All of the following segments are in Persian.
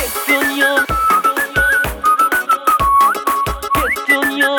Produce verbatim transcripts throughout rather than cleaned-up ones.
دنیا دنیا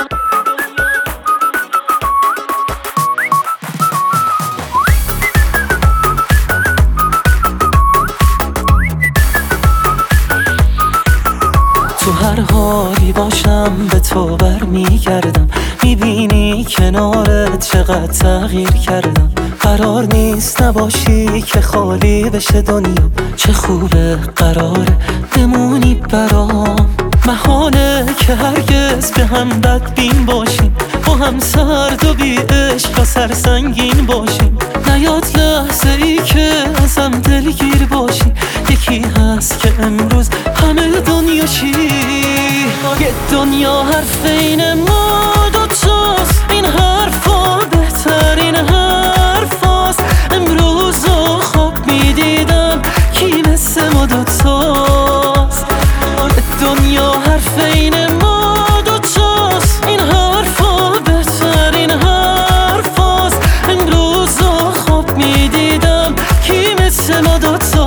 تو هر حالی باشم به تو برمیگردم، میبینی کنارت چقدر تغییر کردم. قرار نیست نباشی که خالی بشه دنیا، چه خوبه قراره بمونی برام. محاله که هرگز به هم بدبین باشیم، با هم سرد و بی عشق و سرسنگین باشیم. نیاد لحظه ای که ازم دلگیر باشی، یکی هست که امروز همه دنیا چی. یه دنیا حرف این ما دوتاست، این حرفا بهترین حرفاست. امروز رو خواب میدیدم کی مثل ما دوتاست. دنیا حرف این ما دوتاست، این حرفا بهترین حرفاست. امروز رو خواب میدیدم کی مثل ما دوتاست.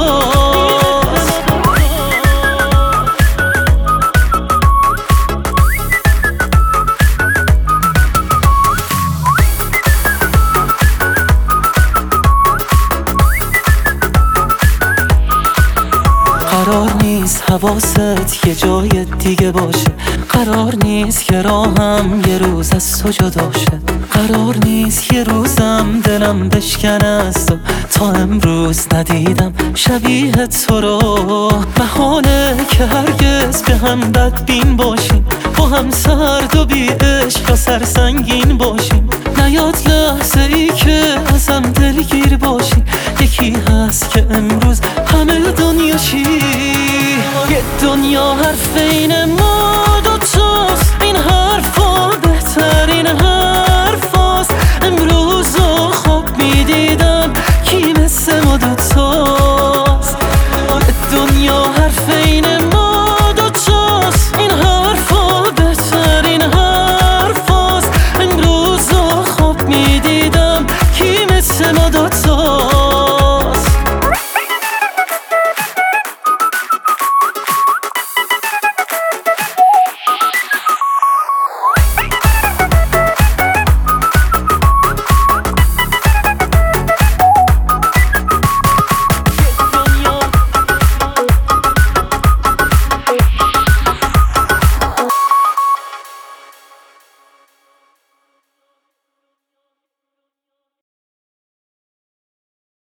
قرار نیست حواست یه جای دیگه باشه، قرار نیست که راهم یه روز از تو جدا شه. قرار نیست یه روزم دلم بشکنه از تو، تا امروز ندیدم شبیه تو رو. محاله که هرگز به هم بدبین باشیم، با هم سرد و بی عشق و سرسنگین باشیم. نیاد لحظه ای که ازم دلگیر باشی، یکی هست که امروز همه دنیا چی. یه دنیا حرف این ما دوتاست،